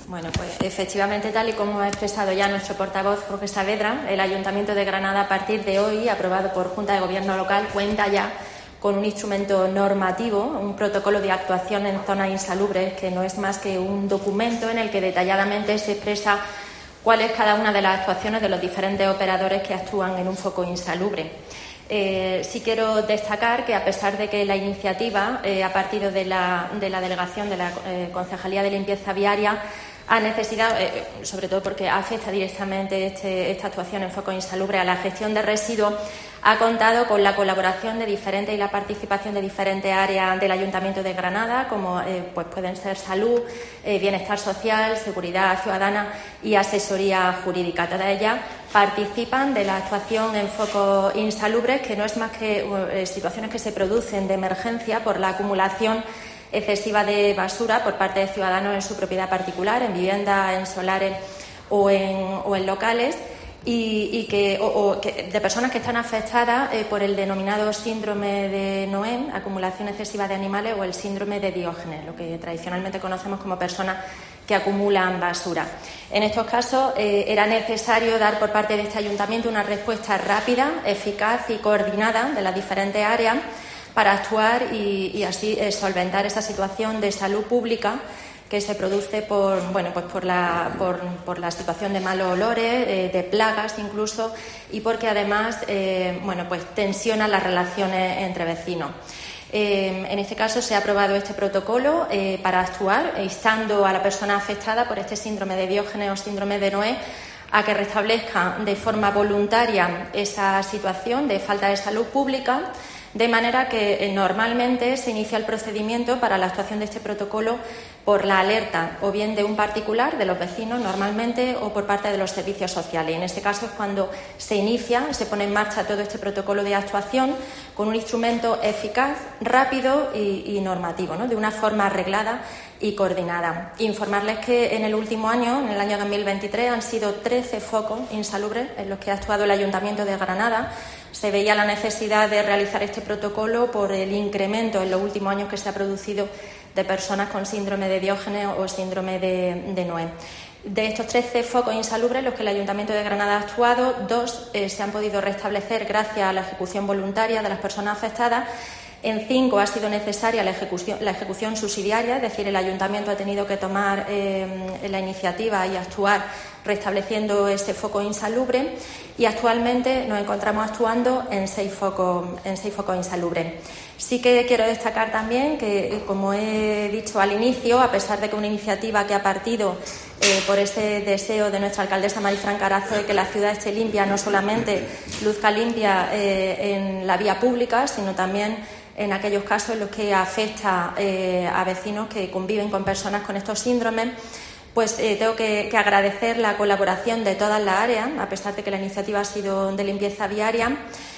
Bueno, pues efectivamente, tal y como ha expresado ya nuestro portavoz Jorge Saavedra, el Ayuntamiento de Granada, a partir de hoy, aprobado por Junta de Gobierno local, cuenta ya con un instrumento normativo, un protocolo de actuación en zonas insalubres, que no es más que un documento en el que detalladamente se expresa cuál es cada una de las actuaciones de los diferentes operadores que actúan en un foco insalubre. Sí quiero destacar que, a pesar de que la iniciativa ha partido de la delegación de la Concejalía de Limpieza Viaria, ha necesitado, sobre todo porque afecta directamente esta actuación en foco insalubre a la gestión de residuos, ha contado con la colaboración de diferentes y la participación de diferentes áreas del Ayuntamiento de Granada, como pues pueden ser salud, bienestar social, seguridad ciudadana y asesoría jurídica. Todas ellas participan de la actuación en focos insalubres, que no es más que situaciones que se producen de emergencia por la acumulación excesiva de basura por parte de ciudadanos en su propiedad particular, en viviendas, en solares o en locales, y que de personas que están afectadas por el denominado síndrome de Noem, acumulación excesiva de animales, o el síndrome de Diógenes, lo que tradicionalmente conocemos como personas que acumulan basura. En estos casos era necesario dar por parte de este ayuntamiento una respuesta rápida, eficaz y coordinada de las diferentes áreas para actuar y así solventar esa situación de salud pública que se produce por la situación de malos olores, de plagas incluso, y porque además tensiona las relaciones entre vecinos. En este caso se ha aprobado este protocolo para actuar, instando a la persona afectada por este síndrome de Diógenes o síndrome de Noé a que restablezca de forma voluntaria esa situación de falta de salud pública, de manera que normalmente se inicia el procedimiento para la actuación de este protocolo por la alerta o bien de un particular, de los vecinos normalmente, o por parte de los servicios sociales. Y en este caso es cuando se inicia, se pone en marcha todo este protocolo de actuación con un instrumento eficaz, rápido y normativo, ¿no?, de una forma arreglada y coordinada. Informarles que en el último año, en el año 2023, han sido 13 focos insalubres en los que ha actuado el Ayuntamiento de Granada. Se veía la necesidad de realizar este protocolo por el incremento en los últimos años que se ha producido de personas con síndrome de Diógenes o síndrome de Noé. De estos 13 focos insalubres, los que el Ayuntamiento de Granada ha actuado, 2 se han podido restablecer gracias a la ejecución voluntaria de las personas afectadas. En 5 ha sido necesaria la ejecución subsidiaria, es decir, el Ayuntamiento ha tenido que tomar la iniciativa y actuar restableciendo ese foco insalubre, y actualmente nos encontramos actuando en 6 focos insalubres. Sí que quiero destacar también que, como he dicho al inicio, a pesar de que una iniciativa que ha partido por ese deseo de nuestra alcaldesa Marifran Carazo de que la ciudad esté limpia, no solamente luzca limpia en la vía pública, sino también en aquellos casos en los que afecta a vecinos que conviven con personas con estos síndromes, pues tengo que agradecer la colaboración de todas las áreas, a pesar de que la iniciativa ha sido de limpieza viaria,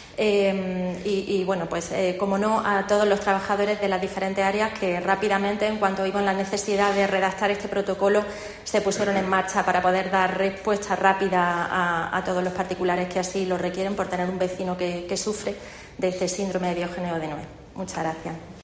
como no, a todos los trabajadores de las diferentes áreas que rápidamente, en cuanto vimos la necesidad de redactar este protocolo, se pusieron en marcha para poder dar respuesta rápida a todos los particulares que así lo requieren por tener un vecino que sufre de este síndrome de Diógenes o de Noé. Muchas gracias.